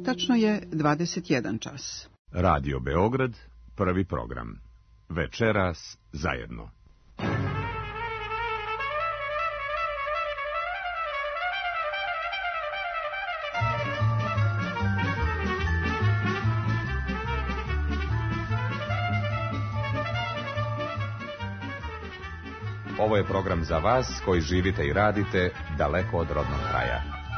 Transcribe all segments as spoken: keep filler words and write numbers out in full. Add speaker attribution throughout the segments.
Speaker 1: Tačno je dvadeset jedan čas.
Speaker 2: Radio Beograd, prvi program. Večeras zajedno. Ovo je program za vas koji živite i radite daleko od rodnog kraja.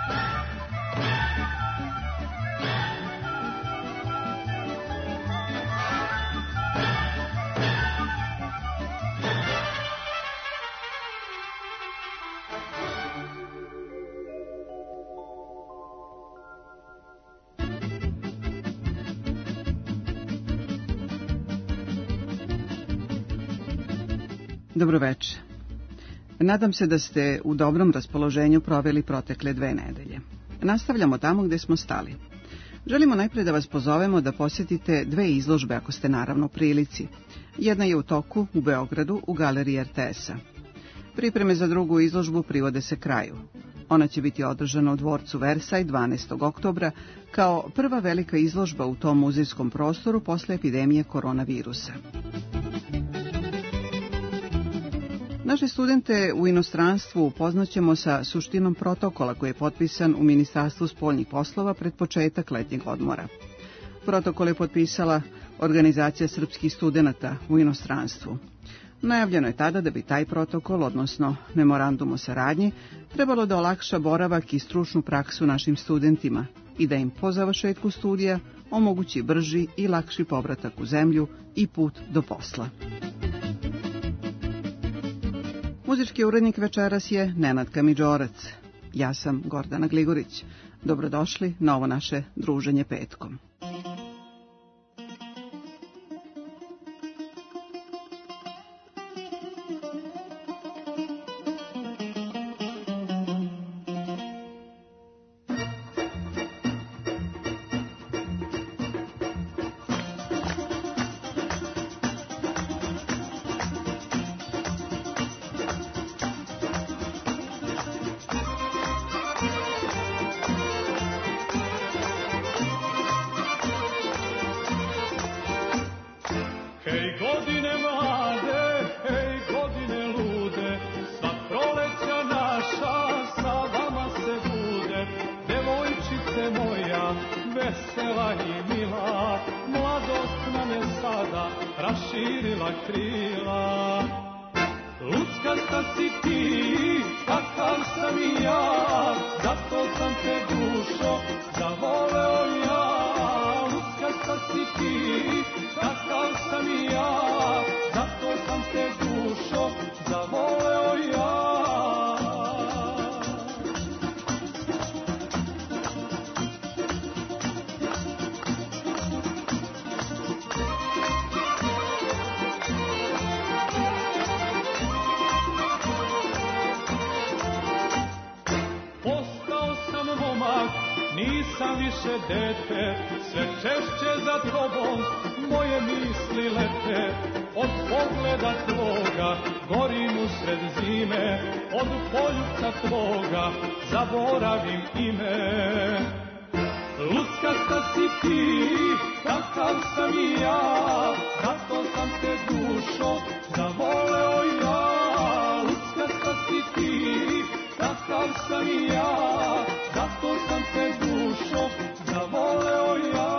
Speaker 1: Dobroveče. Nadam se da ste u dobrom raspoloženju proveli protekle dve nedelje. Nastavljamo tamo gde smo stali. Želimo najpre da vas pozovemo da posjetite dve izložbe ako ste naravno u prilici. Jedna je u toku u Beogradu u galeriji R T S-a. Pripreme za drugu izložbu privode se kraju. Ona će biti održana u dvorcu Versaj dvanaestog oktobra kao prva velika izložba u tom muzejskom prostoru posle epidemije koronavirusa. Naše studente u inostranstvu upoznaćemo sa suštinom protokola koji je potpisan u Ministarstvu spoljnih poslova pred početak letnjeg odmora. Protokol je potpisala Organizacija srpskih studenata u inostranstvu. Najavljeno je tada da bi taj protokol, odnosno memorandum o saradnji, trebalo da olakša boravak i stručnu praksu našim studentima i da im po završetku studija omogući brži i lakši povratak u zemlju i put do posla. Muzički urednik večeras je Nenad Kamidžorac. Ja sam Gordana Gligorić. Dobrodošli na ovo naše druženje petkom.
Speaker 3: Nisam više dete, sve češće za tobom moje misli lete. Od pogleda tvoga gorim usred zime, od poljubca tvoga zaboravim ime. Luckasta si ti, takav sam i ja, zato sam te dušo zavoleo ja. Luckasta si ti, takav sam i ja, zato sam te dušo zavoleo ja.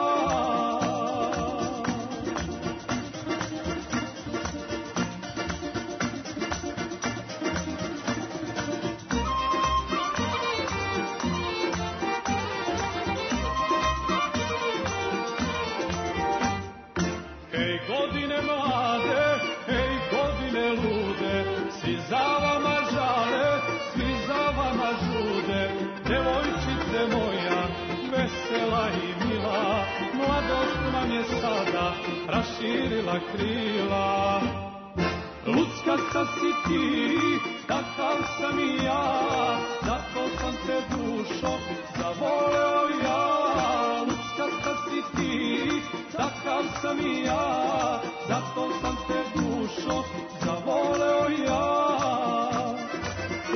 Speaker 3: Hej godine mlade, hej godine lude, svi za vama žale, svi za vama žude. Devojčice moja, vesela i mila, mladost nam je sada raširila krila. Luckasta si ti, takav sam i ja, zato sam te dušo zavoleo ja. Luckasta si ti, takav sam i ja, zato sam te dušo zavoleo ja.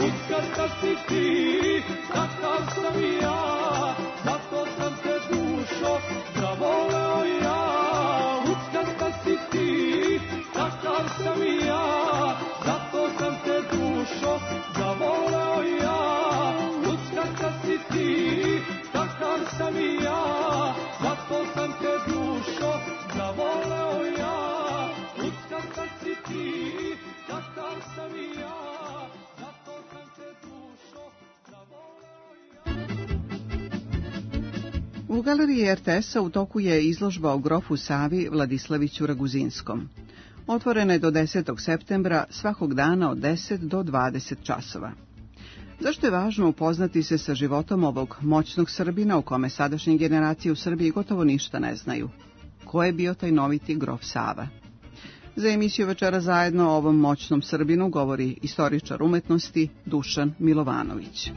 Speaker 3: Luckasta si ti, takav sam i ja, zato sam te dušo
Speaker 1: U galeriji er te es-a u toku je izložba o grofu Savi Vladislaviću Raguzinskom. Otvorena je do desetog septembra svakog dana od deset do dvadeset časova. Zašto je važno upoznati se sa životom ovog moćnog Srbina o kome sadašnje generacije u Srbiji gotovo ništa ne znaju? Ko je bio taj noviti grof Sava? Za emisiju Večera zajedno o ovom moćnom Srbinu govori istoričar umetnosti Dušan Milovanović.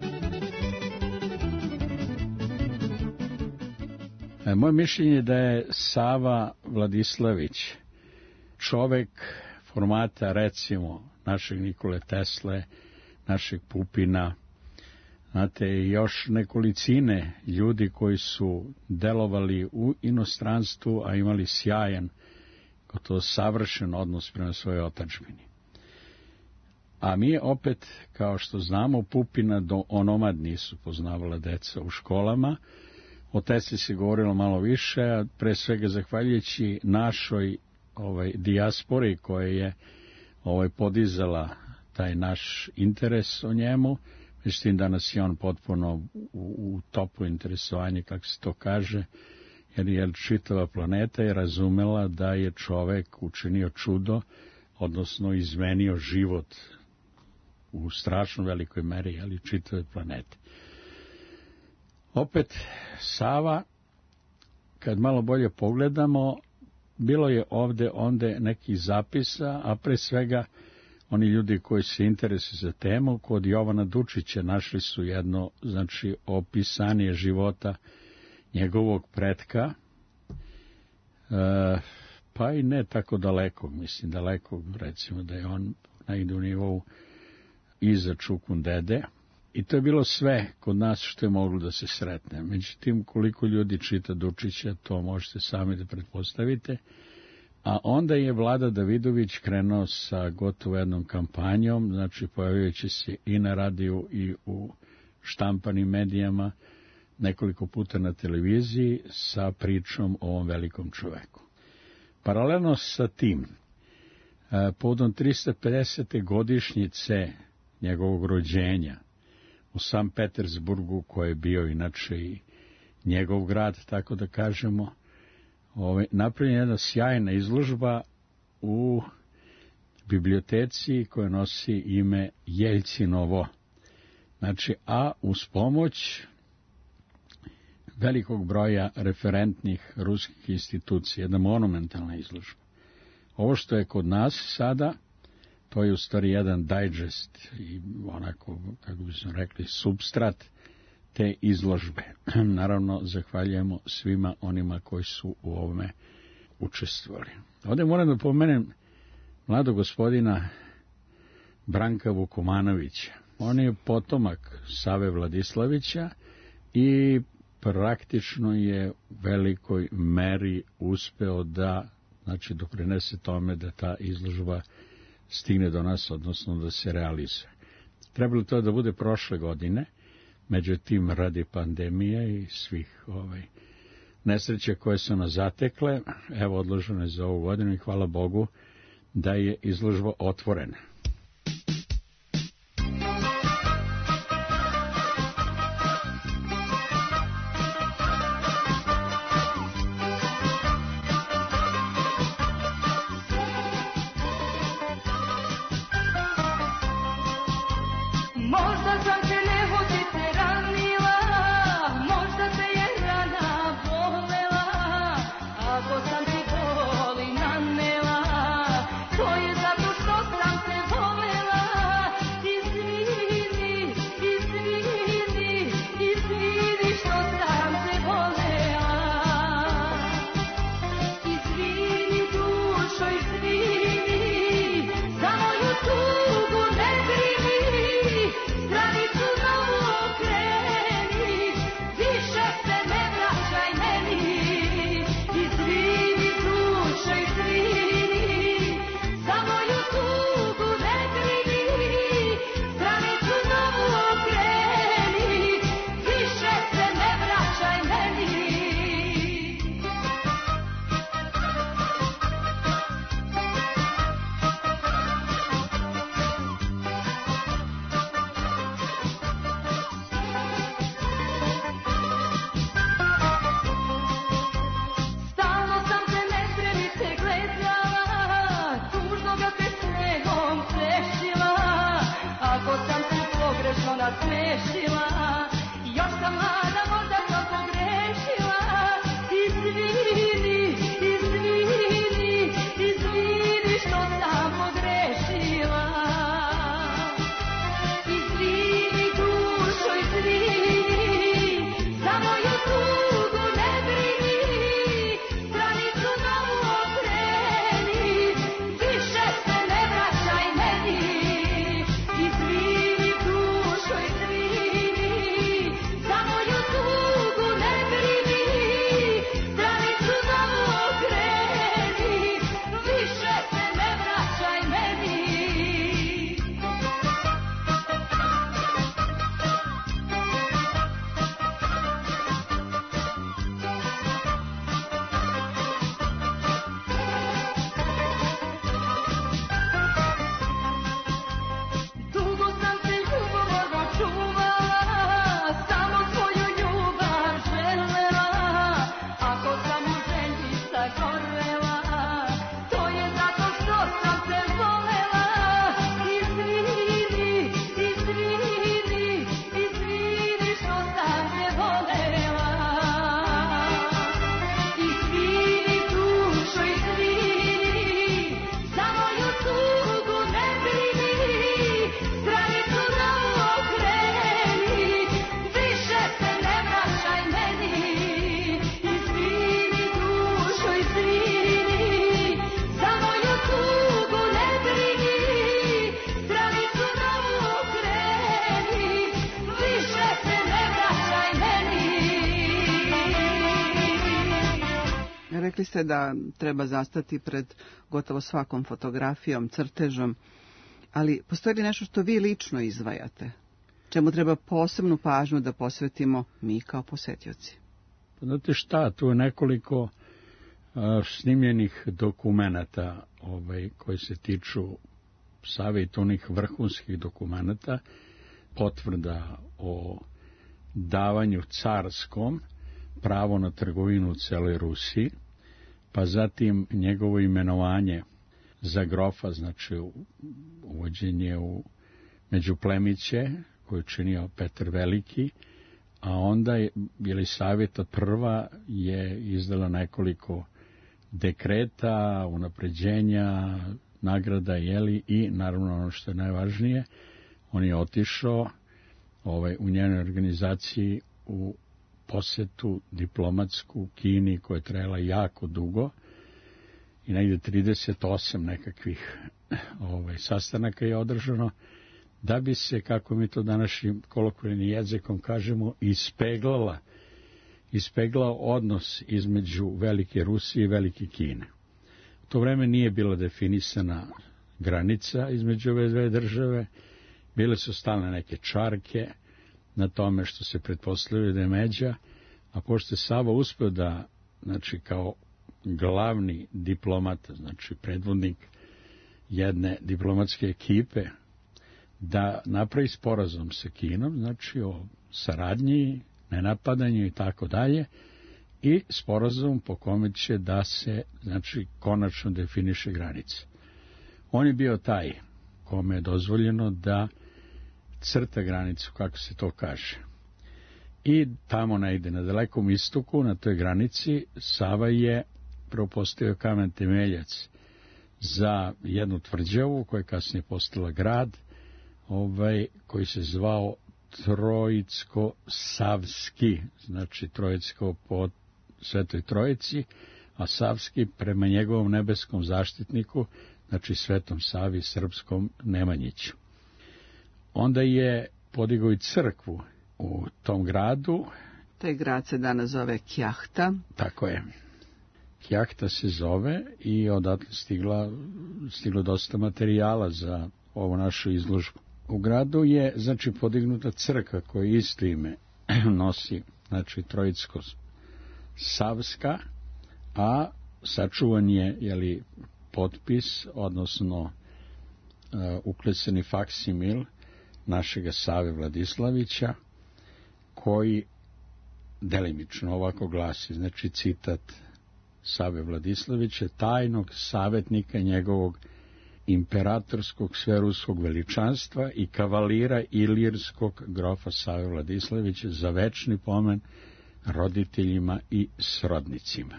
Speaker 4: Moje mišljenje je da je Sava Vladislavić čovek formata, recimo, našeg Nikole Tesle, našeg Pupina, znate, još nekolicine ljudi koji su delovali u inostranstvu, a imali sjajan, gotovo savršen odnos prema svojoj otadžbini. A mi opet, kao što znamo, Pupina do onomad nisu poznavala deca u školama. O Tesli se govorilo malo više, a pre svega zahvaljujući našoj ovaj, dijaspori koja je ovaj, podizala taj naš interes o njemu. Mislim, danas je on potpuno u, u topu interesovanja, kako se to kaže, jer je čitava planeta je razumela da je čovek učinio čudo, odnosno izmenio život u strašno velikoj meri, ali čitave planete. Opet, Sava, kad malo bolje pogledamo, bilo je ovde onde nekih zapisa, a pre svega oni ljudi koji se interesuju za temu, kod Jovana Dučića našli su jedno, znači, opisanje života njegovog pretka, e, pa i ne tako daleko, mislim, daleko, recimo da je on negde u nivou iza Čukun dede, i to je bilo sve kod nas što je moglo da se sretne. Međutim, koliko ljudi čita Dučića, to možete sami da pretpostavite. A onda je Vlada Davidović krenuo sa gotovo jednom kampanjom, znači pojavljajući se i na radiju i u štampanim medijama, nekoliko puta na televiziji, sa pričom o ovom velikom čoveku. Paralelno sa tim, povodom tristo pedesete godišnjice njegovog rođenja u Sankt Petersburgu, koji je bio inače i njegov grad, tako da kažemo, Ove, napravljena jedna sjajna izložba u biblioteci koja nosi ime Jeljcinovo. Znači, a uz pomoć velikog broja referentnih ruskih institucija, jedna monumentalna izložba. Ovo što je kod nas sada, to je u stvari jedan digest i onako, kako bismo rekli, substrat te izložbe. Naravno, zahvaljujemo svima onima koji su u ovome učestvovali. Ovdje moram da pomenem mladog gospodina Branka Vukomanovića. On je potomak Save Vladislavića i praktično je u velikoj meri uspeo da, znači, doprinese tome da ta izložba stigne do nas, odnosno da se realizuje. Trebalo to da bude prošle godine, međutim, radi pandemije i svih ovaj, nesreće koje su nas zatekle, evo, odloženo je za ovu godinu i hvala Bogu da je izložba otvorena.
Speaker 5: Zato što sam se
Speaker 1: Rekli ste da treba zastati pred gotovo svakom fotografijom, crtežom, ali postoji li nešto što vi lično izdvajate? Čemu treba posebnu pažnju da posvetimo mi kao posetioci?
Speaker 4: Znate šta, tu je nekoliko uh, snimljenih dokumenata ovaj, koji se tiču Save i to onih vrhunskih dokumenata, potvrda o davanju carskom pravo na trgovinu u celoj Rusiji, pa zatim njegovo imenovanje za grofa, znači uvođenje u međuplemiće koju je činio Petar Veliki, a onda je Jelisaveta prva je izdala nekoliko dekreta, unapređenja, nagrada, jeli, i naravno ono što je najvažnije, on je otišao ovaj, u njenoj organizaciji u posetu diplomatsku Kini koja je trajala jako dugo i negde trideset osam nekakvih ovaj, sastanaka je održano, da bi se, kako mi to današnjim kolokvijalnim jezikom kažemo, ispeglala, ispeglao odnos između Velike Rusije i Velike Kine. U to vreme nije bila definisana granica između ove dve države, bile su stalne neke čarke na tome što se pretpostavljaju da je međa, a pošto je Sava uspeo da, znači kao glavni diplomata, znači predvodnik jedne diplomatske ekipe, da napravi sporazum sa Kinom, znači o saradnji, nenapadanju i tako dalje, i sporazum po kome će da se, znači, konačno definiše granice. On je bio taj kome je dozvoljeno da crta granicu, kako se to kaže. I tamo negde na dalekom istoku, na toj granici, Sava je prvo postavio kamen temeljac za jednu tvrđavu koja je kasnije postala grad, ovaj, koji se zvao Trojicko-Savski, znači Trojicko po Svetoj Trojici, a Savski prema njegovom nebeskom zaštitniku, znači Svetom Savi, srpskom Nemanjiću. Onda je podigao i crkvu u tom gradu.
Speaker 1: Taj grad se danas zove Kjahta.
Speaker 4: Tako je. Kjahta se zove i odatle stigla, stiglo dosta materijala za ovu našu izložbu. U gradu je, znači, podignuta crkva koja isto ime nosi, znači, Trojicko-Savska, a sačuvan je, jeli, potpis, odnosno uh, uklesani faksimil našega Save Vladislavića, koji delimično ovako glasi, znači citat Save Vladislavića, tajnog savjetnika njegovog imperatorskog sveruskog veličanstva i kavalira ilirskog grofa Save Vladislavića za večni pomen roditeljima i srodnicima.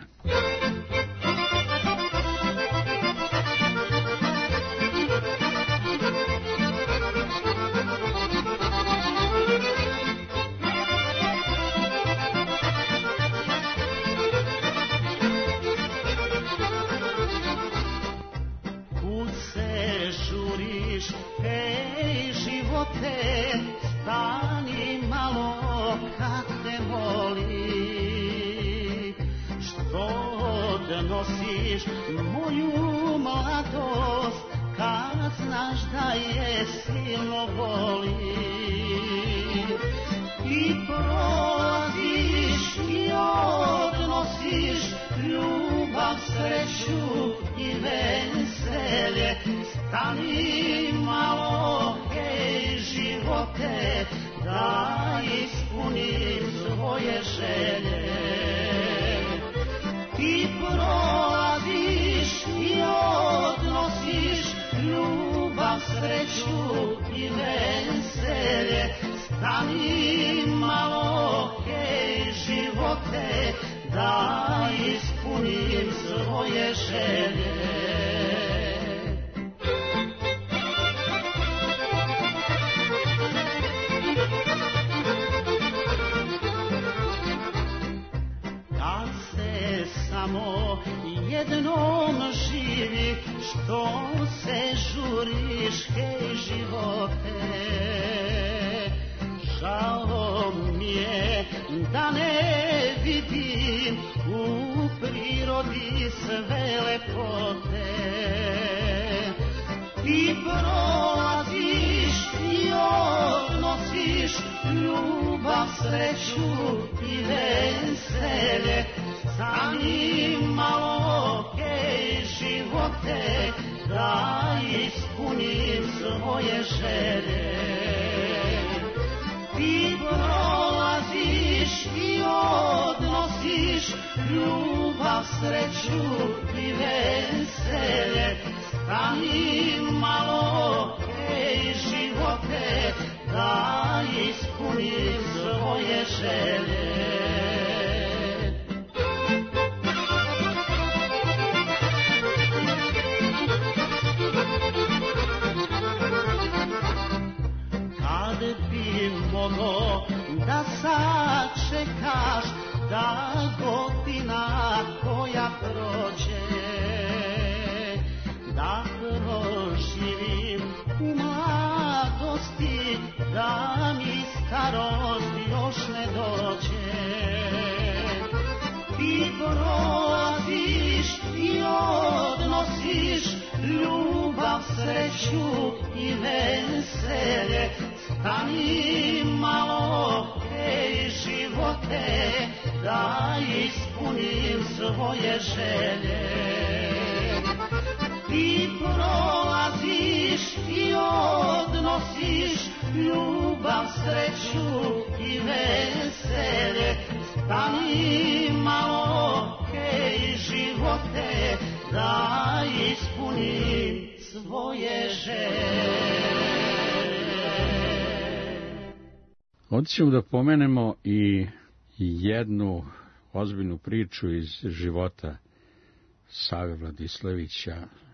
Speaker 5: Moju mladost, kad znaš da je silno boli, i prolaziš i odnosiš ljubav, sreću i veselje. Stani malo, hej živote, da ispunim svoje želje. Ti prolaziš i odnosiš ljubav, sreću i veselje. Stani malo, hej živote, da ispunim svoje želje. Samo jednom živi, što se žuriš, hej živote. Žao mi je da ne vidim u prirodi sve lepote. Ti prolaziš i odnosiš ljubav, sreću i veselje, zanimalo kej živote, da ispunim svoje želje. Ti prolaziš i odnosiš ljubav, sreću i veselje, stani malo, ej živote, da ispunim svoje želje. Kad bi mogo da sačekaš da godina koja prođe, da proživim u mladosti, da mi starost još ne dođe. Ti prolaziš i odnosiš ljubav, sreću i veselje, stani malo, ej živote, da ispunim svoje želje. Ti prolaziš i odnosiš ljubav, sreću i veselje, stani malo, ej živote, da ispunim svoje želje.
Speaker 4: Ovdje ćemo da pomenemo i jednu ozbiljnu priču iz života Save Vladislavića,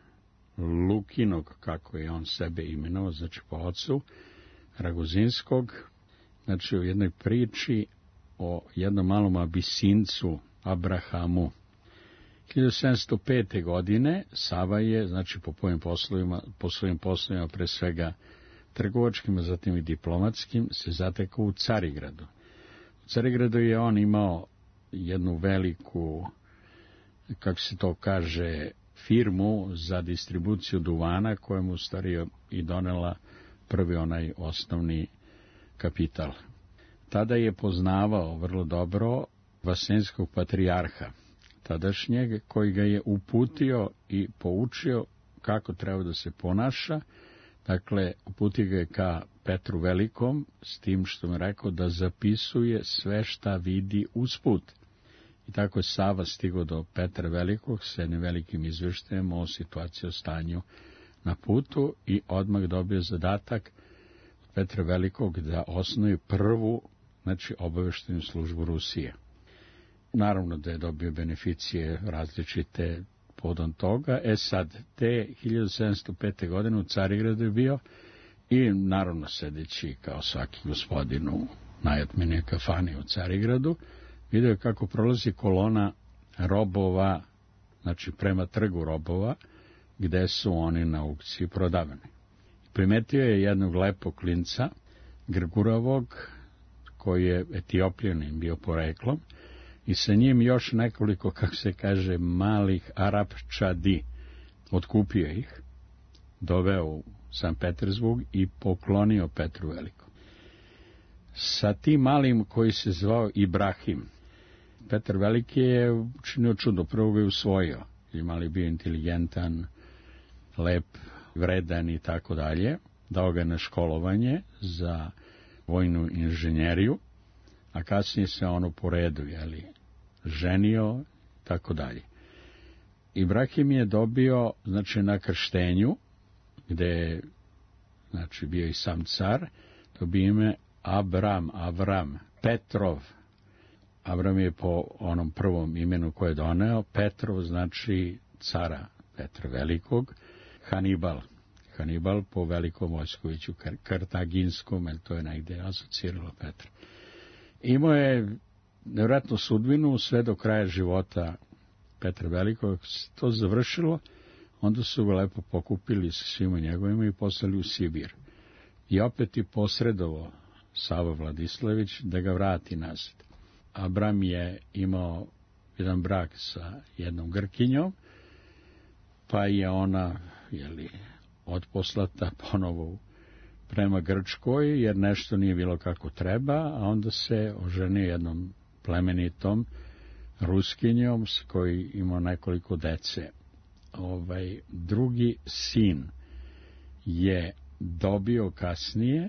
Speaker 4: Lukinog, kako je on sebe imenovao, znači po ocu, Raguzinskog, znači u jednoj priči o jednom malom Abisincu, Abrahamu. hiljadu sedamsto pete. godine Sava je, znači po svojim poslovima, po svojim poslovima pre svega trgovačkim, a zatim i diplomatskim, se zatekao u Carigradu. U Carigradu je on imao jednu veliku, kako se to kaže, firmu za distribuciju duvana, koja mu stvari i donela prvi onaj osnovni kapital. Tada je poznavao vrlo dobro vasenskog patrijarha, tadašnjeg, koji ga je uputio i poučio kako treba da se ponaša. Dakle, uputio ga je ka Petru Velikom, s tim što mu rekao da zapisuje sve šta vidi usput. I tako je Sava stigao do Petra Velikog s jednim velikim izveštajem o situaciji, o stanju na putu, i odmah dobio zadatak od Petra Velikog da osnuje prvu, znači, obaveštenu službu Rusije. Naravno da je dobio beneficije različite podon toga. E sad, te hiljadu sedamsto pete. godine u Carigradu je bio i naravno sedeći kao svaki gospodin u najotmenijoj kafani u Carigradu, vidio je kako prolazi kolona robova, znači prema trgu robova, gde su oni na aukciji prodavani. Primetio je jednog lepog klinca, grguravog, koji je Etiopljanin bio poreklom, i sa njim još nekoliko, kako se kaže, malih Arapčadi. Otkupio ih, doveo u San Petersburg i poklonio Petru Velikom. Sa tim malim, koji se zvao Ibrahim, Petar Veliki je učinio čudo, prvo ga je usvojio. I mali bio inteligentan, lep, vredan i tako dalje. Dao ga na školovanje za vojnu inženjeriju, a kasnije se ono po redu, jeli, ženio, tako dalje. Ibrahim je dobio, znači, na krštenju, gde je, znači, bio i sam car, dobio ime Abram, Avram, Petrov. Abram je po onom prvom imenu koje je doneo, Petrov znači cara Petra Velikog, Hanibal. Hanibal po velikom Vojskoviću Kartaginskom, jer to je negde asociralo Petra. Imao je nevjerojatnu sudbinu sve do kraja života Petra Velikog. To završilo, onda su ga lepo pokupili sa svima njegovima i poslali u Sibir. I opet je posredovao Sava Vladislavić da ga vrati nazad. Abram je imao jedan brak sa jednom Grkinjom, pa je ona, jeli, otposlata ponovo prema Grčkoj, jer nešto nije bilo kako treba, a onda se oženio jednom plemenitom Ruskinjom s koji imao nekoliko dece. Ovaj drugi sin je dobio kasnije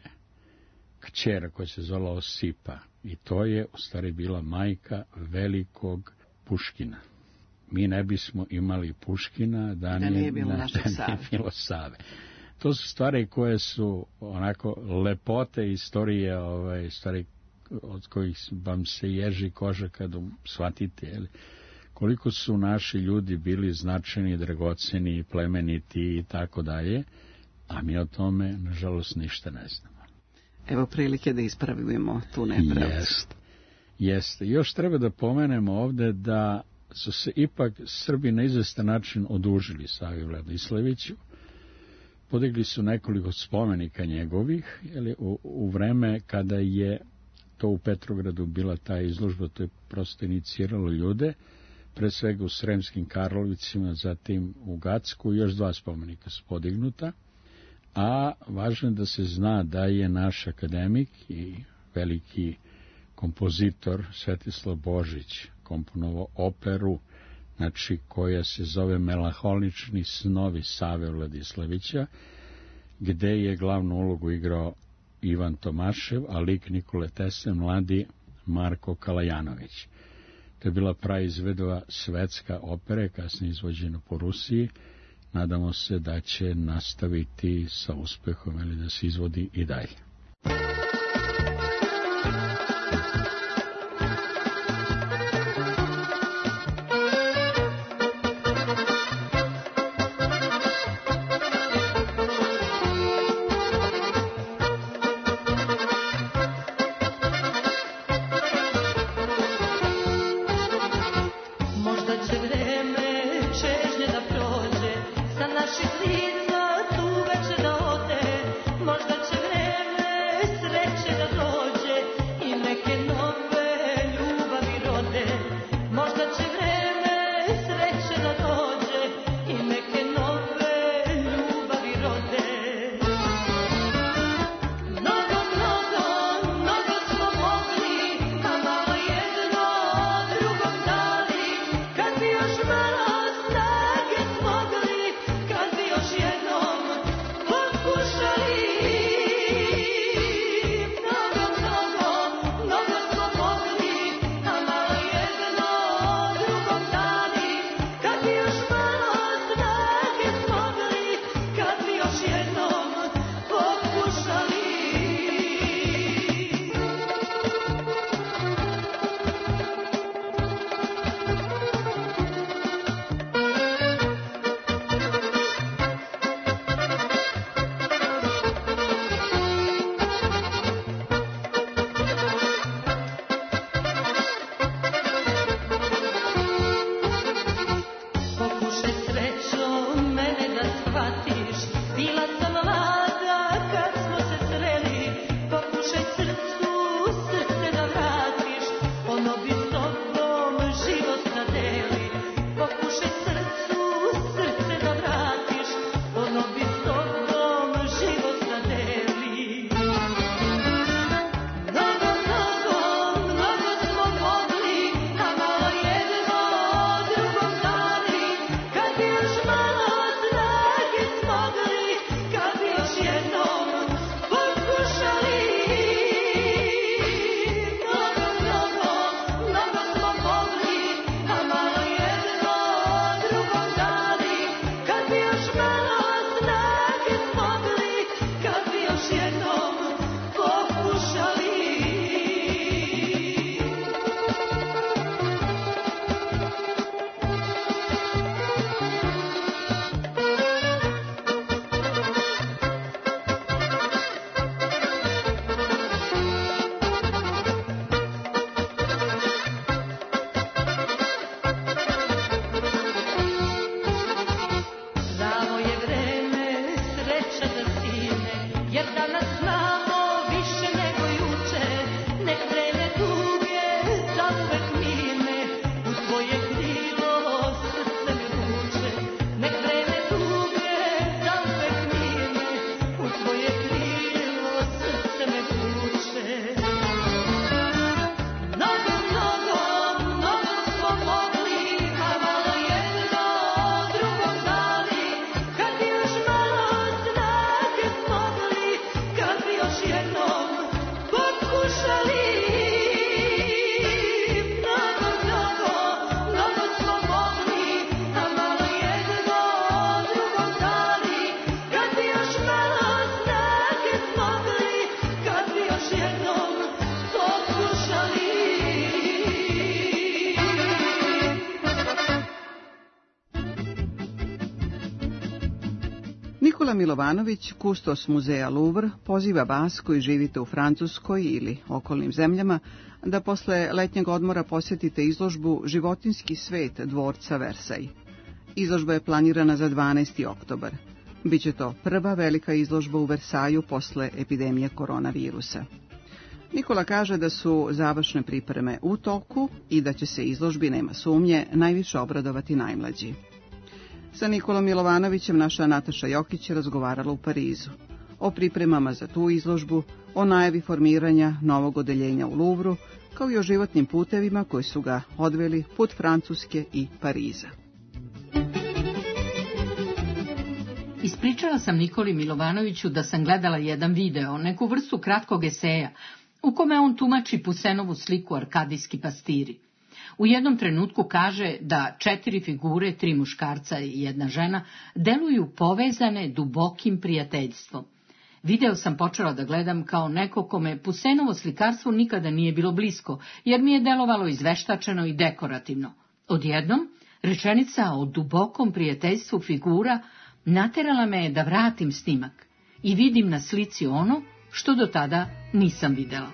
Speaker 4: kćer koja se zvala Osipa, i to je u stvari bila majka velikog Puškina. Mi ne bismo imali Puškina da,
Speaker 1: da
Speaker 4: nije,
Speaker 1: nije bilo
Speaker 4: da,
Speaker 1: našeg
Speaker 4: da
Speaker 1: Save.
Speaker 4: nije bilo Save. To su stvari koje su onako lepote istorije, ovaj, stvari od kojih vam se ježi koža kada shvatite, jel? Koliko su naši ljudi bili značajni, dragoceni, plemeniti i tako dalje, a mi o tome, nažalost, ništa ne znamo.
Speaker 1: Evo prilike da ispravimo tu nepravdu.
Speaker 4: Jeste, jeste. Još treba da pomenemo ovde da su se ipak Srbi na izvestan način odužili Savi Vladislaviću. Podigli su nekoliko spomenika njegovih, jeli, u, u vreme kada je to u Petrogradu bila ta izložba, to je prosto iniciralo ljude, pre svega u Sremskim Karlovicima, zatim u Gacku, još dva spomenika su podignuta, a važno je da se zna da je naš akademik i veliki kompozitor Svetislav Božić komponovao operu, znači koja se zove Melanholični snovi Save Vladislavića, gde je glavnu ulogu igrao Ivan Tomašev, a lik Nikole Tesle mladi Marko Kalajanović. To je bila praizvedova svetska opera, kasnije izvođena po Rusiji. Nadamo se da će nastaviti sa uspehom ili da se izvodi i dalje.
Speaker 6: Sa naših lica tu već da ode, možda će vreme
Speaker 1: Nikola Milovanović, kustos muzeja Louvre, poziva vas koji živite u Francuskoj ili okolnim zemljama da posle letnjeg odmora posjetite izložbu Životinjski svet dvorca Versailles. Izložba je planirana za dvanaesti oktobar. Biće to prva velika izložba u Versaju posle epidemije koronavirusa. Nikola kaže da su završne pripreme u toku i da će se izložbi, nema sumnje, najviše obradovati najmlađi. Sa Nikolom Milovanovićem naša Nataša Jokić je razgovarala u Parizu. O pripremama za tu izložbu, o najavi formiranja novog odeljenja u Louvru, kao i o životnim putevima koji su ga odveli put Francuske i Pariza.
Speaker 6: Ispričala sam Nikoli Milovanoviću da sam gledala jedan video, neku vrstu kratkog eseja, u kome on tumači Pusenovu sliku Arkadijski pastiri. U jednom trenutku kaže da četiri figure, tri muškarca i jedna žena, deluju povezane dubokim prijateljstvom. Video sam počela da gledam kao neko kome Pusenovo slikarstvo nikada nije bilo blisko, jer mi je delovalo izveštačeno i dekorativno. Odjednom, rečenica o dubokom prijateljstvu figura naterala me je da vratim snimak i vidim na slici ono što do tada nisam videla.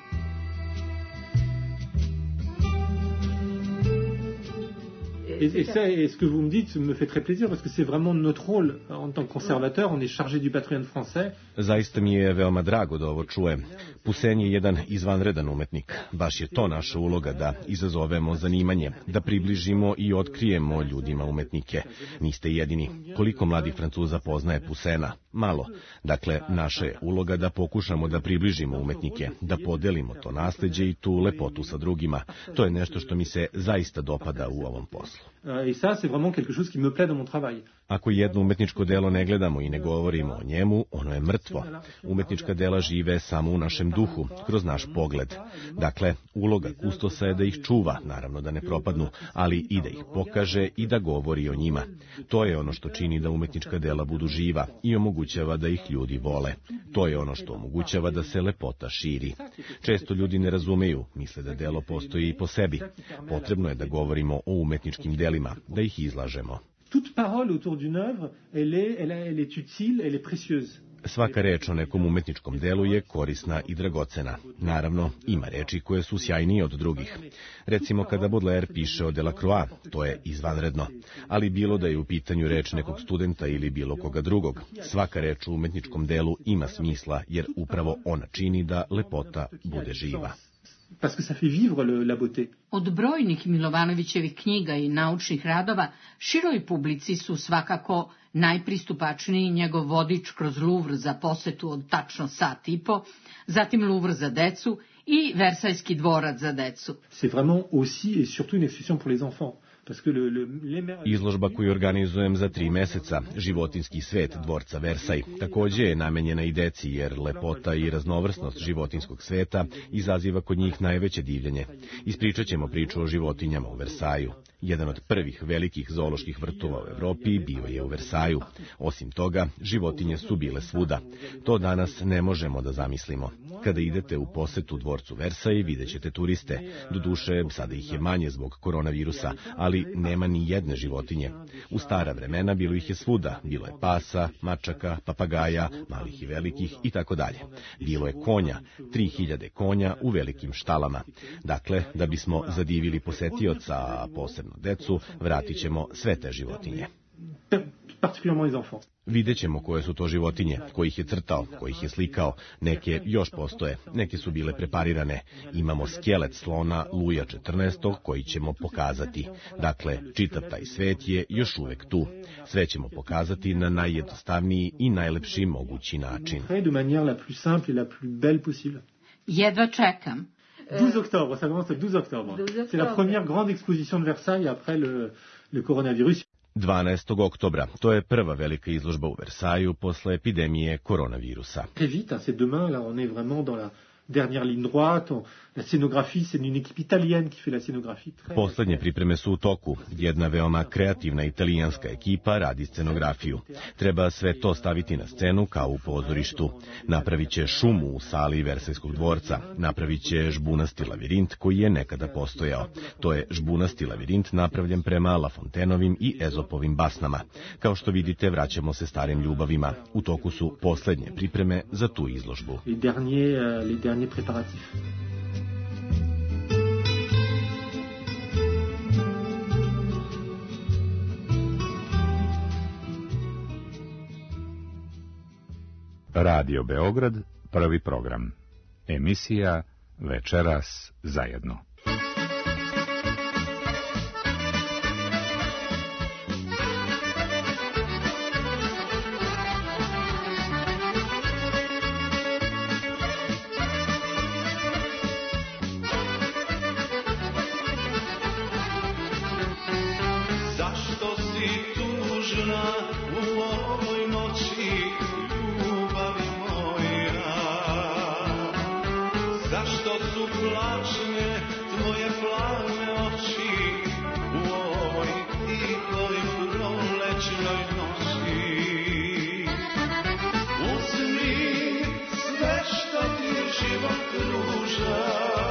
Speaker 7: Et, et, ça, et ce que vous me dites me fait très plaisir parce que c'est vraiment notre rôle en tant que conservateur, on est chargé du patrimoine français.
Speaker 8: Zaista mi je veoma drago da ovo čujem. Poussin je jedan izvanredan umetnik. Baš je to naša uloga da izazovemo zanimanje, da približimo i otkrijemo ljudima umetnike. Niste jedini. Koliko mladih Francuza poznaje Poussina? Malo. Dakle, naša je uloga da pokušamo da približimo umetnike, da podelimo to nasleđe i tu lepotu sa drugima. To je nešto što mi se zaista dopada u ovom poslu.
Speaker 7: Et ça, c'est vraiment quelque chose qui me plaît dans mon travail.
Speaker 8: Ako jedno umetničko delo ne gledamo i ne govorimo o njemu, ono je mrtvo. Umetnička dela žive samo u našem duhu, kroz naš pogled. Dakle, uloga kustosa je da ih čuva, naravno da ne propadnu, ali i da ih pokaže i da govori o njima. To je ono što čini da umetnička dela budu živa i omogućava da ih ljudi vole. To je ono što omogućava da se lepota širi. Često ljudi ne razumeju, misle da delo postoji i po sebi. Potrebno je da govorimo o umetničkim delima, da ih izlažemo.
Speaker 7: Toute parole autour d'une œuvre, elle est, elle, elle est utile, elle est précieuse.
Speaker 8: Svaka reč o nekom umetničkom delu je korisna i dragocena. Naravno, ima reči koje su sjajnije od drugih. Recimo, kada Baudelaire piše o Delacroix, to je izvanredno. Ali bilo da je u pitanju reč nekog studenta ili bilo koga drugog, svaka reč u umetničkom delu ima smisla, jer upravo ona čini da lepota bude živa.
Speaker 7: Parce que ça fait vivre le, la beauté.
Speaker 6: Od brojnih Milovanovićevih knjiga i naučnih radova, široj publici su svakako najpristupačniji njegov vodič kroz Louvre za posetu od tačno sat i po, zatim Louvre za decu i Versajski dvorac za decu.
Speaker 7: C'est vraiment aussi et surtout une exposition pour les enfants.
Speaker 8: Izložba koju organizujem za tri meseca, Životinjski svet dvorca Versailles, takođe je namenjena i deci, jer lepota i raznovrsnost životinjskog sveta izaziva kod njih najveće divljenje. Ispričat ćemo priču o životinjama u Versaju. Jedan od prvih velikih zooloških vrtova u Evropi bio je u Versaju. Osim toga, životinje su bile svuda. To danas ne možemo da zamislimo. Kada idete u posetu dvorcu Versailles, vidjet ćete turiste. Doduše, sada ih je manje zbog koronavirusa, ali nema ni jedne životinje. U stara vremena bilo ih je svuda. Bilo je pasa, mačaka, papagaja, malih i velikih i tako dalje. Bilo je konja, tri hiljade konja u velikim štalama. Dakle, da bismo zadivili posetioca, a posebno decu, vratit ćemo sve te životinje. Vidjet ćemo koje su to životinje, ko ih je crtao, ko ih je slikao, neke još postoje, neke su bile preparirane. Imamo skelet slona Luja četrnaestog koji ćemo pokazati. Dakle, čitav taj svet je još uvek tu. Sve ćemo pokazati na najjednostavniji i najlepši mogući način.
Speaker 6: Jedva čekam.
Speaker 7: douze octobre, ça commence le douze octobre. C'est la première grande exposition de Versailles après le, le coronavirus.
Speaker 8: dvanaestog oktobra. To je prva velika izložba u Versaju posle epidemije koronavirusa.
Speaker 7: Très vite, c'est demain, là, on est vraiment dans la dernière ligne droite. On, la scénographie, c'est une équipe italienne qui fait la scénographie. Très...
Speaker 8: Poslednje pripreme su u toku. Jedna veoma kreativna italijanska ekipa radi scenografiju. Treba sve to staviti na scenu kao u pozorištu. Napravit će šumu u sali Versajskog dvorca. Napravit će žbunasti lavirint koji je nekada postojao. To je žbunasti lavirint napravljen prema La Fontaineovim i Ezopovim basnama. Kao što vidite, vraćamo se starim ljubavima. U toku su poslednje pripreme za tu izložbu.
Speaker 7: Les derniers, les derniers préparatifs.
Speaker 2: Radio Beograd, prvi program. Emisija Večeras zajedno.
Speaker 5: Zašto si tužna u ovoj noći, ljubavi moja? Zašto su plačne tvoje plave oči u ovoj tihoj prolećnoj noći? Uzmi sve što ti život pruža,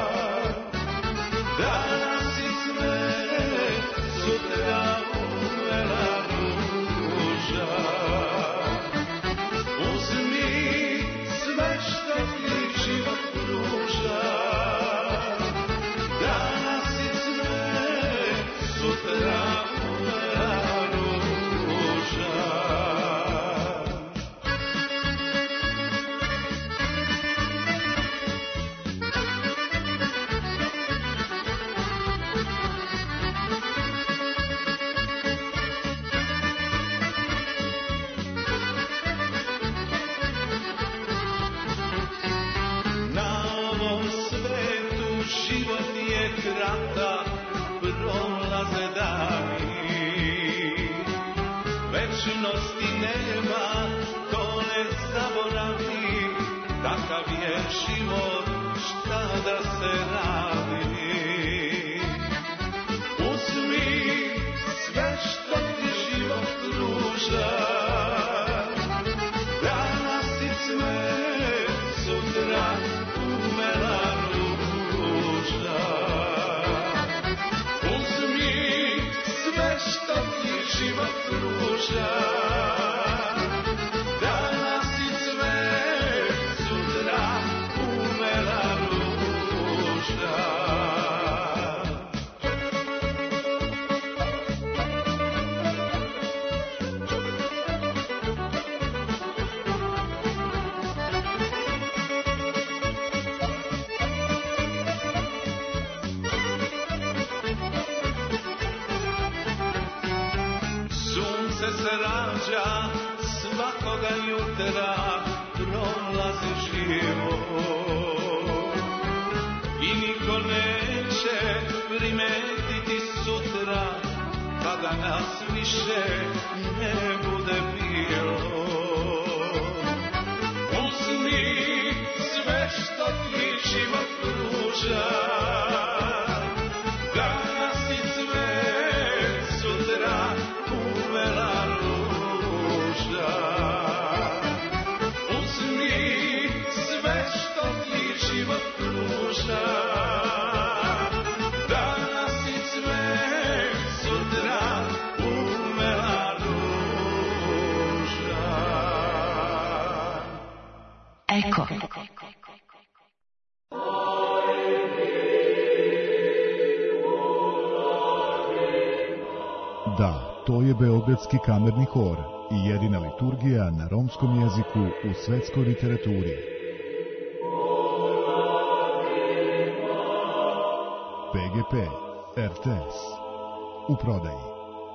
Speaker 5: danas i sve, sutra umela ruža. Uzmi sve što ti život pruža, danas i sve, sutra umela ruža. Na ovom svetu život je kratak, prolaze dani. Večnosti nema, to ne zaboravi, takav je život, šta da se radi. Uzmi sve što ti život pruža, danas i sve, sutra umela ruža. Uzmi sve što ti život pruža, danas i sve, sutra umela ruža. Sunce se rađa svakoga jutra, prolazi život i niko neće primetiti sutra, kada nas više ne bude bilo. Uzmi sve što ti život pruža, danas i sve, sutra umela ruža. Uzmi sve što ti život pruža, danas i sve, sutra umela ruža.
Speaker 9: Eko.
Speaker 10: Da, to je Beogradski kamerni hor i jedina liturgija na romskom jeziku u svetskoj literaturi. P G P, R T S, u prodaji.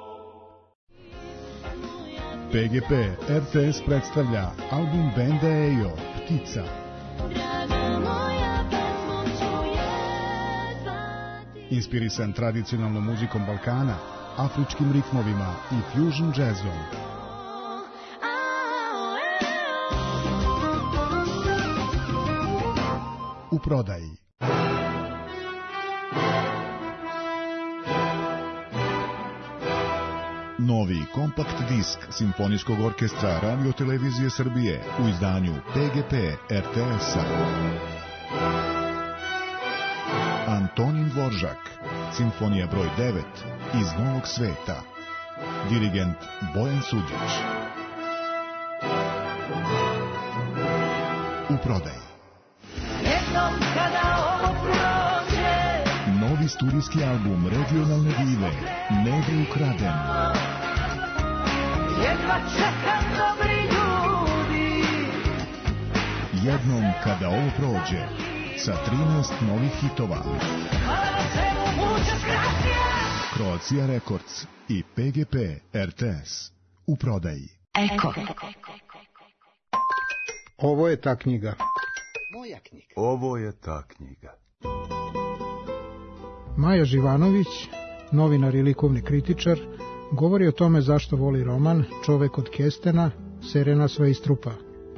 Speaker 10: P G P R T S predstavlja album benda Ejo, Ptica. Inspirisan tradicionalnom muzikom Balkana, afričkim ritmovima i fusion jazzom. U u prodaji. Novi kompakt disk Simfonijskog orkestra Radio-televizije Srbije u izdanju P G P R T S-a. Antonin Dvoržak, Simfonija broj devet, Iz novog sveta. Dirigent Bojan Suđić. U prodaji.
Speaker 5: Jednom kada ovo prođe,
Speaker 10: Novi studijski album regionalne dive Negre ukraden.
Speaker 5: jedva čekam dobri ljudi.
Speaker 10: Jednom kada ovo prođe, sa trinaest novih hitova.
Speaker 5: Hvala na svemu, muchas gracias.
Speaker 10: Croatia Records i P G P R T S u prodaji.
Speaker 6: Eko.
Speaker 9: Ovo je ta knjiga.
Speaker 11: Moja knjiga.
Speaker 12: Ovo je ta knjiga.
Speaker 9: Maja Živanović, novinar i likovni kritičar, govori o tome zašto voli roman Čovek od kestena, Serena Sveistrupa.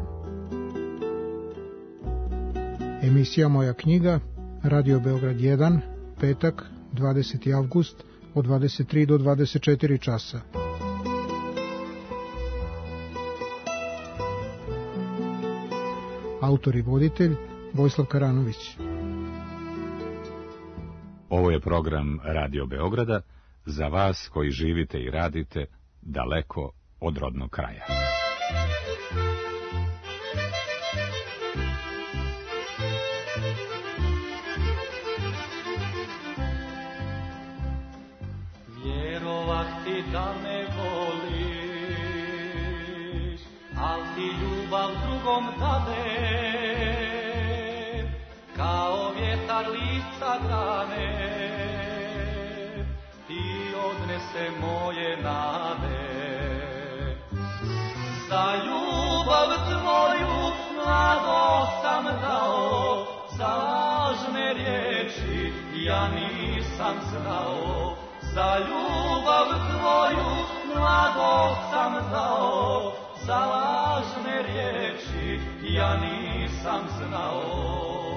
Speaker 9: Emisija Moja knjiga, Radio Beograd jedan, petak, dvadeseti avgust, od dvadeset tri do dvadeset četiri časa. Autor i voditelj Vojislav Karanović.
Speaker 2: Ovo je program Radio Beograda za vas koji živite i radite daleko od rodnog kraja.
Speaker 5: Vjerovati da me voliš, al ti ljubav drugom dade, kao vjetar lica grane, ti odnese moje nade. Za ljubav tvoju nado sam dao, za lažne riječi ja nisam znao. Za ljubav tvoju nado sam dao, za lažne riječi ja nisam znao.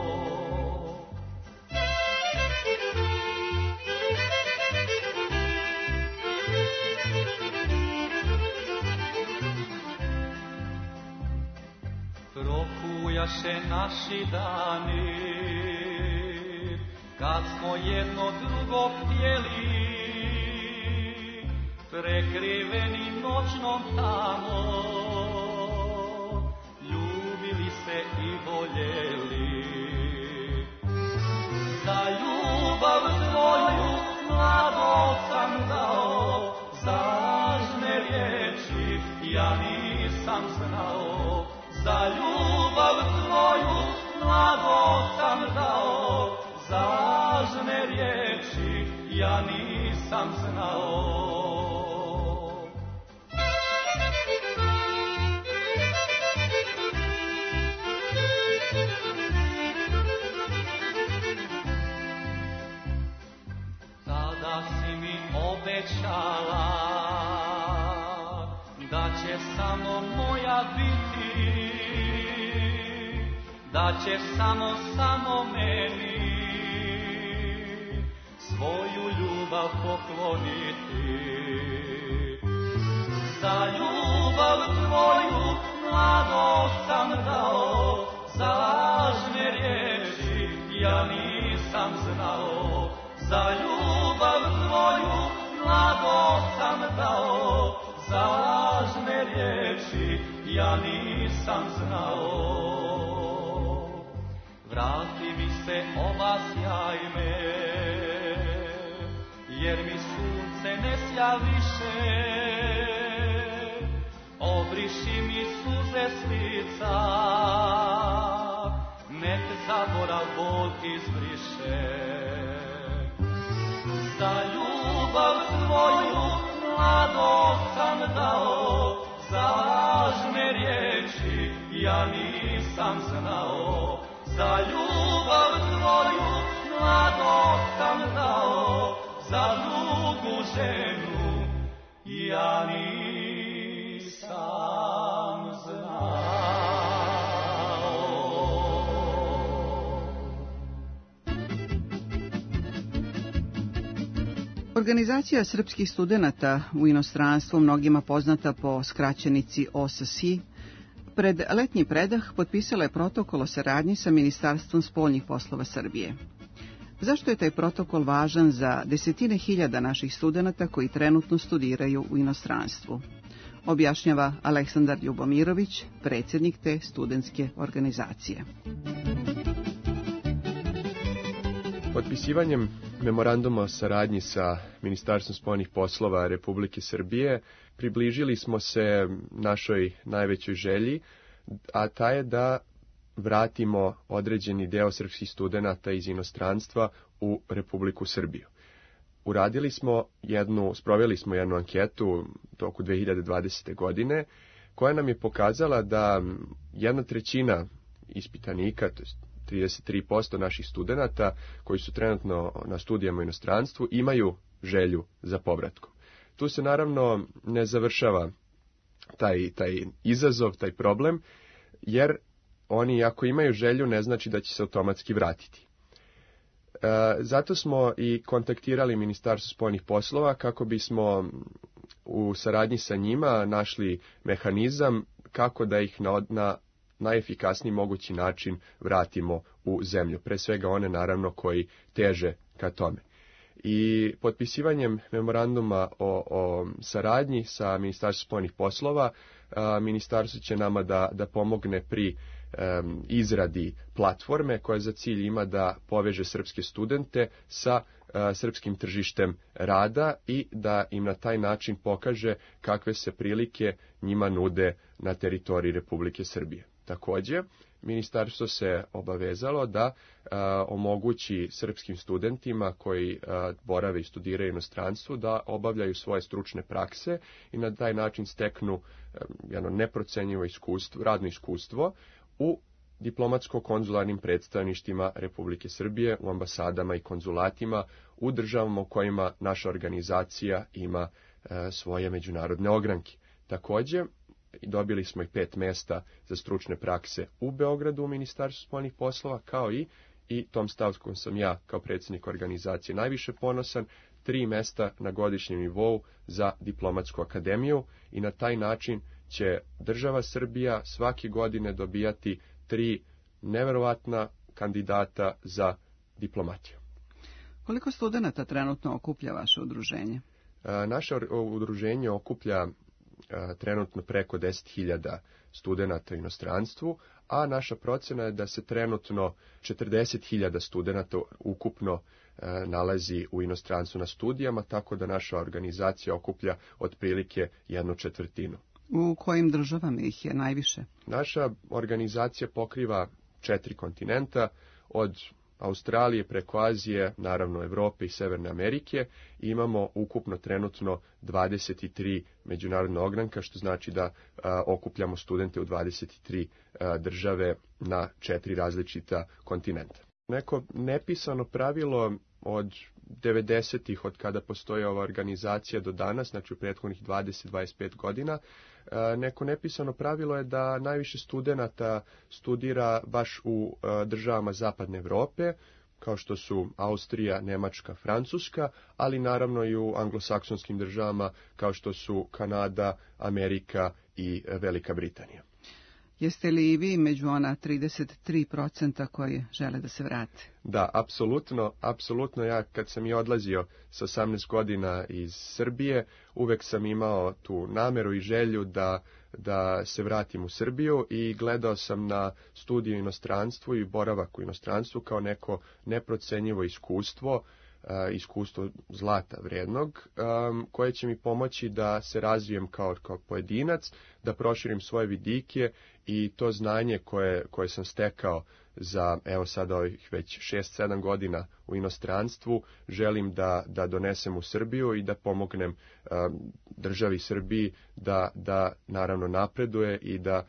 Speaker 5: Prohujaše naši dani, kad smo jedno drugo htjeli, prekriveni noćnom tamom, ljubili se i voljeli. Za ljubav tvoju mlado sam dao, za lažne riječi ja nisam znao. Za ljubav tvoju mlado sam dao, za lažne riječi ja nisam znao. Tada si mi obećala da će samo moja biti, da će samo, samo meni svoju ljubav pokloniti. Za ljubav tvoju mlado sam dao, za lažne riječi ja nisam znao. Za ljubav tvoju mlado sam dao, za lažne riječi ja nisam znao. Vrati mi se ova sjaj me, jer mi sunce ne sja više. Obriši mi suze s lica, nek zaborav bol izbriše. Za ljubav tvoju mlado sam dao, za lažne riječi ja nisam znao. Za ljubav tvoju mlado sam dao, za drugu ženu ja nisam znao.
Speaker 1: Organizacija srpskih studenata u inostranstvu, mnogima poznata po skraćenici O S S I, pred letnji predah potpisala je protokol o saradnji sa Ministarstvom spoljnih poslova Srbije. Zašto je taj protokol važan za desetine hiljada naših studenata koji trenutno studiraju u inostranstvu? Objašnjava Aleksandar Ljubomirović, predsjednik te studentske organizacije.
Speaker 11: Potpisivanjem memoranduma o saradnji sa Ministarstvom spoljnih poslova Republike Srbije približili smo se našoj najvećoj želji, a ta je da vratimo određeni deo srpskih studenata iz inostranstva u Republiku Srbiju. Uradili smo jednu, sproveli smo jednu anketu u toku dve hiljade dvadesete. godine, koja nam je pokazala da jedna trećina ispitanika, to je trideset tri posto naših studenata koji su trenutno na studijama u inostranstvu, imaju želju za povratkom. Tu se naravno ne završava taj, taj izazov, taj problem, jer oni ako imaju želju ne znači da će se automatski vratiti. E, zato smo i kontaktirali Ministarstvo spoljnih poslova kako bismo u saradnji sa njima našli mehanizam kako da ih na, na najefikasniji mogući način vratimo u zemlju. Pre svega one naravno koji teže ka tome. I potpisivanjem memoranduma o, o saradnji sa Ministarstvom spoljnih poslova, a, ministarstvo će nama da, da pomogne pri um, izradi platforme koja za cilj ima da poveže srpske studente sa a, srpskim tržištem rada i da im na taj način pokaže kakve se prilike njima nude na teritoriji Republike Srbije. Takođe, ministarstvo se obavezalo da a, omogući srpskim studentima koji a, borave i studiraju u inostranstvu da obavljaju svoje stručne prakse i na taj način steknu a, jedno neprocenjivo iskustvo, radno iskustvo u diplomatsko-konzularnim predstavništvima Republike Srbije, u ambasadama i konzulatima u državama u kojima naša organizacija ima a, svoje međunarodne ogranke. Takođe, i dobili smo i pet mesta za stručne prakse u Beogradu u Ministarstvu spoljnih poslova, kao i, i tom stavkom sam ja kao predsjednik organizacije najviše ponosan, tri mesta na godišnjem nivou za diplomatsku akademiju i na taj način će država Srbija svake godine dobijati tri neverovatna kandidata za diplomatiju.
Speaker 1: Koliko studenata trenutno okuplja vaše udruženje?
Speaker 11: A, naše udruženje okuplja trenutno preko deset hiljada studenata u inostranstvu, a naša procena je da se trenutno četrdeset hiljada studenata ukupno nalazi u inostranstvu na studijama, tako da naša organizacija okuplja otprilike jednu četvrtinu.
Speaker 1: U kojim državama ih je najviše?
Speaker 11: Naša organizacija pokriva četiri kontinenta, od Australije preko Azije, naravno Evrope i Severne Amerike, i imamo ukupno trenutno dvadeset tri međunarodna ogranka, što znači da a, okupljamo studente u dvadeset tri a, države na četiri različita kontinenta. Neko nepisano pravilo od devedesetih, od kada postoji ova organizacija do danas, znači u prethodnih dvadeset do dvadeset pet godina, neko nepisano pravilo je da najviše studenata studira baš u državama Zapadne Evrope, kao što su Austrija, Nemačka, Francuska, ali naravno i u anglosaksonskim državama kao što su Kanada, Amerika i Velika Britanija.
Speaker 1: Jeste li i vi među ona trideset tri posto koji žele da se vrate?
Speaker 11: Da, apsolutno, apsolutno. Ja kad sam i odlazio sa osamnaest godina iz Srbije, uvek sam imao tu nameru i želju da, da se vratim u Srbiju i gledao sam na studiju u inostranstvu i boravak u inostranstvu kao neko neprocenjivo iskustvo, iskustvo zlata vrednog, koje će mi pomoći da se razvijem kao, kao pojedinac, da proširim svoje vidike i to znanje koje, koje sam stekao za, evo sada ovih već šest sedam godina u inostranstvu, želim da, da donesem u Srbiju i da pomognem državi Srbiji da, da naravno napreduje i da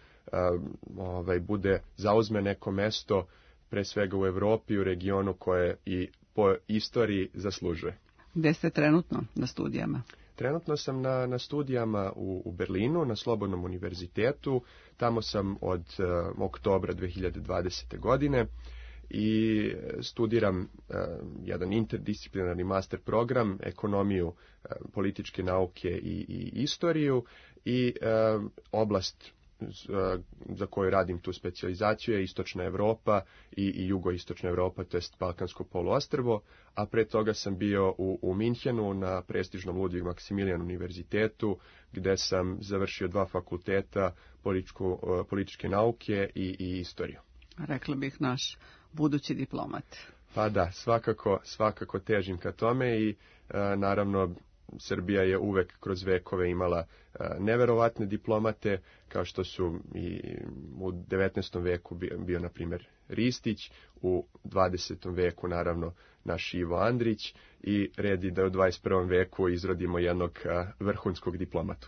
Speaker 11: ovaj, bude, zauzme neko mesto pre svega u Evropi, u regionu koje i po istoriji zaslužuje.
Speaker 1: Gde ste trenutno na studijama?
Speaker 11: Trenutno sam na, na studijama u, u Berlinu, na Slobodnom univerzitetu. Tamo sam od uh, oktobra dve hiljade dvadesete. godine i studiram uh, jedan interdisciplinarni master program, ekonomiju, uh, političke nauke i, i istoriju i uh, oblast za koju radim tu specijalizaciju je Istočna Evropa i, i Jugoistočna Evropa, to jest Balkansko poluostrvo, a pre toga sam bio u, u Minhenu na prestižnom Ludvig Maksimilijan univerzitetu, gde sam završio dva fakulteta, političku, političke nauke i, i istoriju.
Speaker 1: Rekla bih naš budući diplomat.
Speaker 11: Pa da, svakako, svakako težim ka tome i a, naravno Srbija je uvek kroz vekove imala neverovatne diplomate, kao što su i u devetnaestom veku bio, bio na primjer Ristić, u dvadesetom veku naravno naš Ivo Andrić i redi da u dvadeset prvom veku izrodimo jednog vrhunskog diplomatu.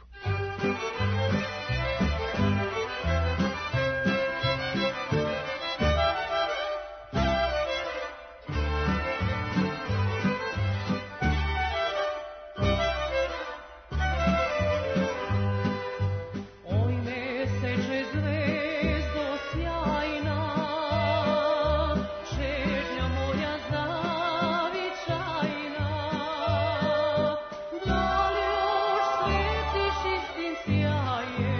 Speaker 12: Yeah.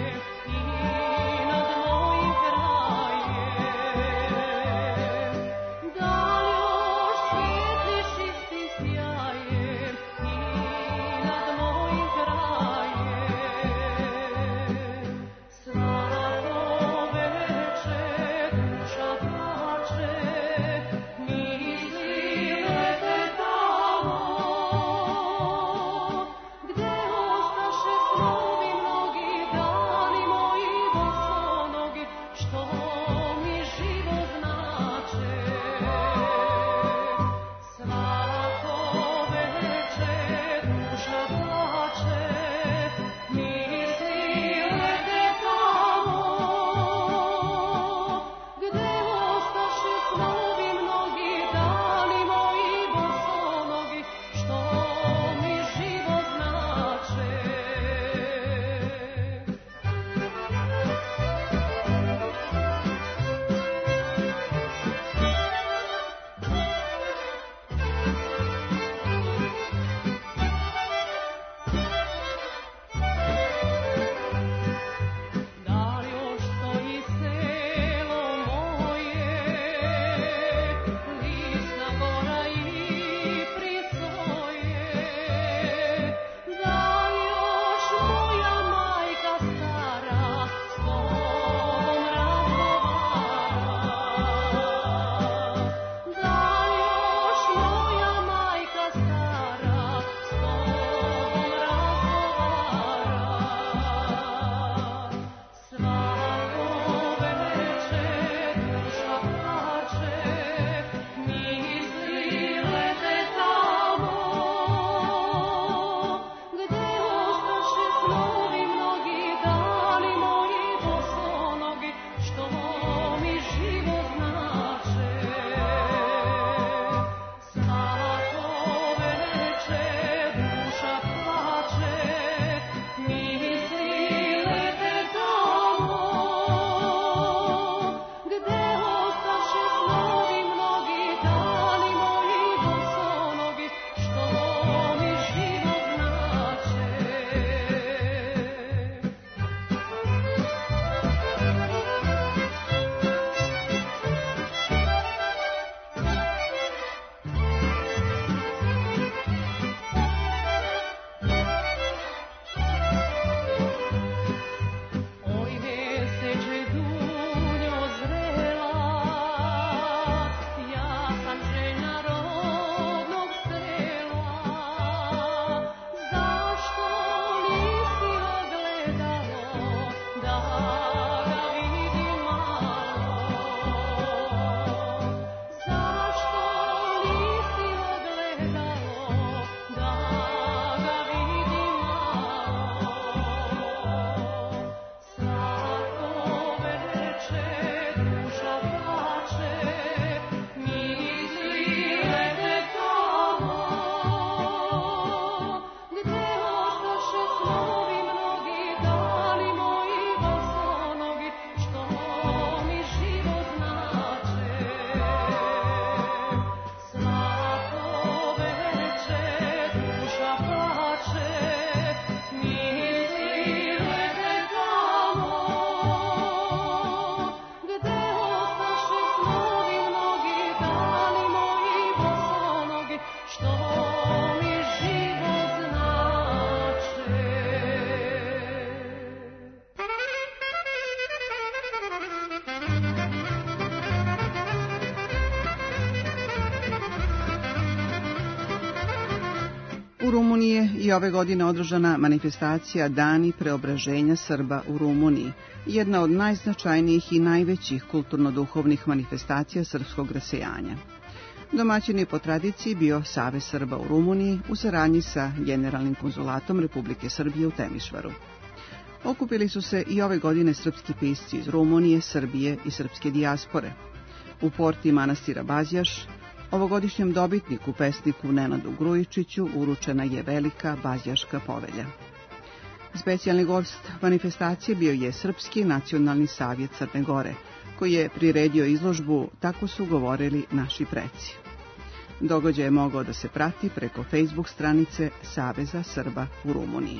Speaker 1: Rumuniji je i ove godine održana manifestacija Dani preobraženja Srba u Rumuniji, jedna od najznačajnijih i najvećih kulturno-duhovnih manifestacija srpskog rasejanja. Domaćin je po tradiciji bio Savez Srba u Rumuniji u saradnji sa Generalnim konzulatom Republike Srbije u Temišvaru. Okupili su se i ove godine srpski pisci iz Rumunije, Srbije i srpske dijaspore. U porti manastira Bazjaš ovogodišnjem dobitniku, pesniku Nenadu Grujičiću, uručena je velika Bazjaška povelja. Specijalni gost manifestacije bio je Srpski nacionalni savjet Crne Gore, koji je priredio izložbu Tako su govorili naši preci. Događaj je mogao da se prati preko Facebook stranice Saveza Srba u Rumuniji.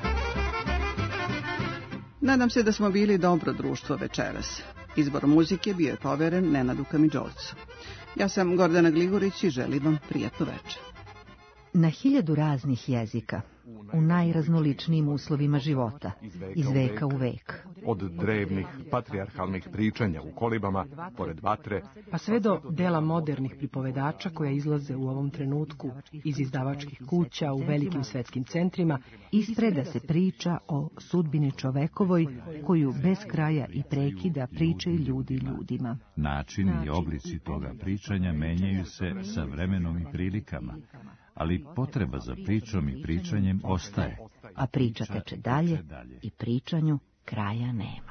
Speaker 1: Nadam se da smo bili dobro društvo večeras. Izbor muzike bio je poveren Nenadu Kamidžovcu. Ja sam Gordana Gligorić i želim vam prijatno večer.
Speaker 12: Na hiljadu raznih jezika, u najraznoličnijim uslovima života, iz veka u vek.
Speaker 13: Od drevnih patrijarhalnih pričanja u kolibama, pored vatre,
Speaker 14: pa sve do dela modernih pripovedača koja izlaze u ovom trenutku iz izdavačkih kuća u velikim svetskim centrima,
Speaker 12: ispreda se priča o sudbini čovekovoj koju bez kraja i prekida pričaju ljudi ljudima.
Speaker 15: Načini i oblici toga pričanja menjaju se sa vremenom i prilikama, ali potreba za pričom i pričanjem ostaje.
Speaker 12: A priča teče dalje i pričanju kraja nema.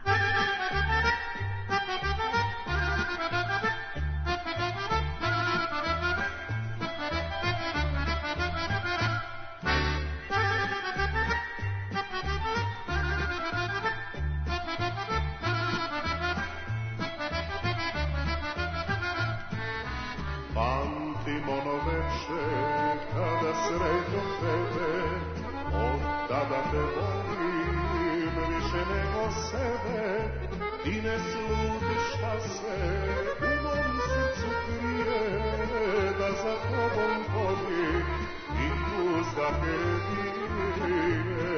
Speaker 16: Pamtim ono veče kada srećom tebe, od tada te volim više nego sebe. Ti ne slutiš šta se u mom srcu krije, da za tobom hodim i uzdahe dije.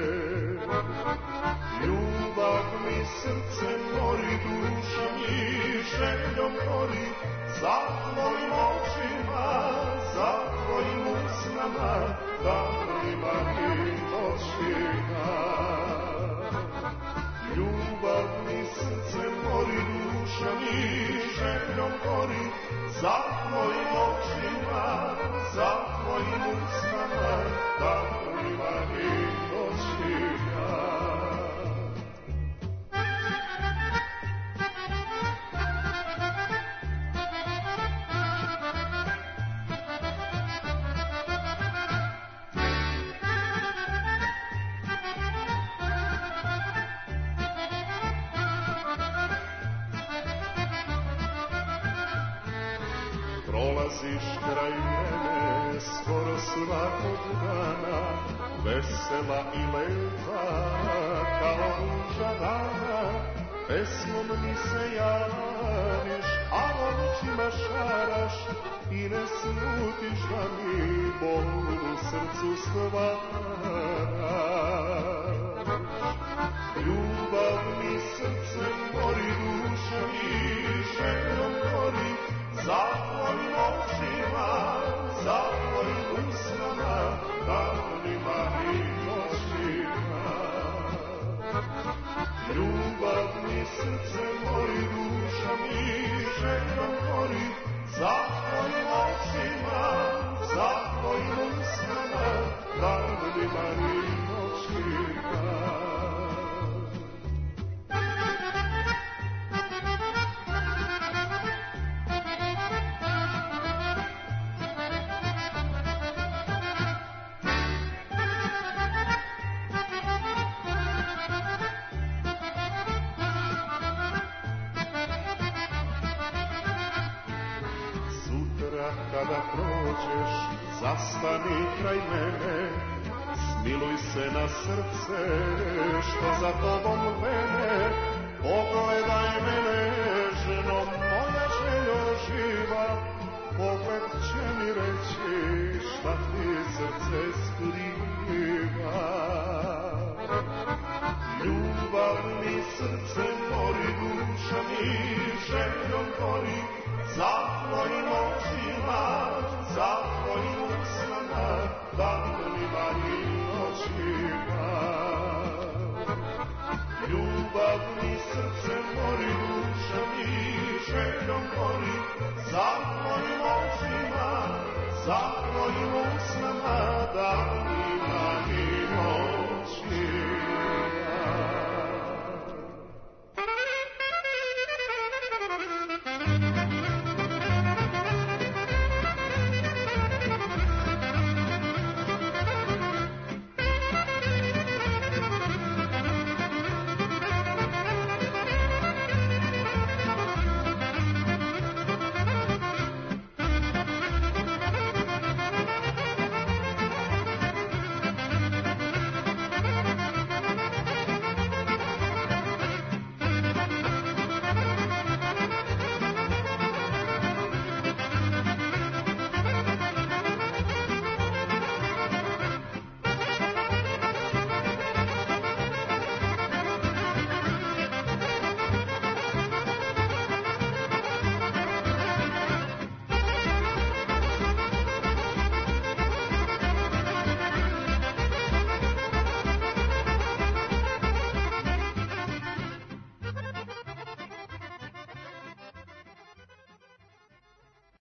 Speaker 16: Ljubav mi srce mori, duša mi željom gori, za tvojim očima, za tvojim usnama, danima i noćima. Ljubav mi srce mori, duša mi željom gori, za tvojim očima, za tvojim usnama, danima i noćima. Prolaziš kraj mene skoro svakog dana, vesela i lepa kao ruža rana. Pesmom mi se javiš, a očima šaraš i ne slutiš da mi bol u srcu stvaraš. Ljubav mi srce mori, duša mi željom gori, za tvojim očima, za tvojim usnama, danima i noćima. Ljubav mi srce mori, duša mi željom gori, za tvojim očima, za tvojim usnama, danima i noćima. Kada prođeš, zastani kraj mene, smiluj se na srce što za tobom vene. Pogledaj me nežno, moja željo živa, pogled će mi reći šta ti srce skriva. Ljubav mi srce mori, duša mi željom gori, za tvojim očima, za tvojim usnama, danima svijeta. Ljubav mi srce mori, duša mi željom mori, za tvojim očima, za tvojim usnama.